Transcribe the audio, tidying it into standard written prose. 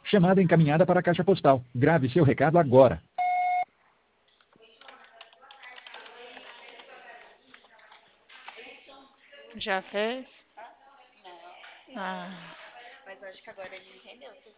Chamada encaminhada para a caixa postal. Grave seu recado agora. Já fez? Não. Ah. Mas acho que agora ele entendeu.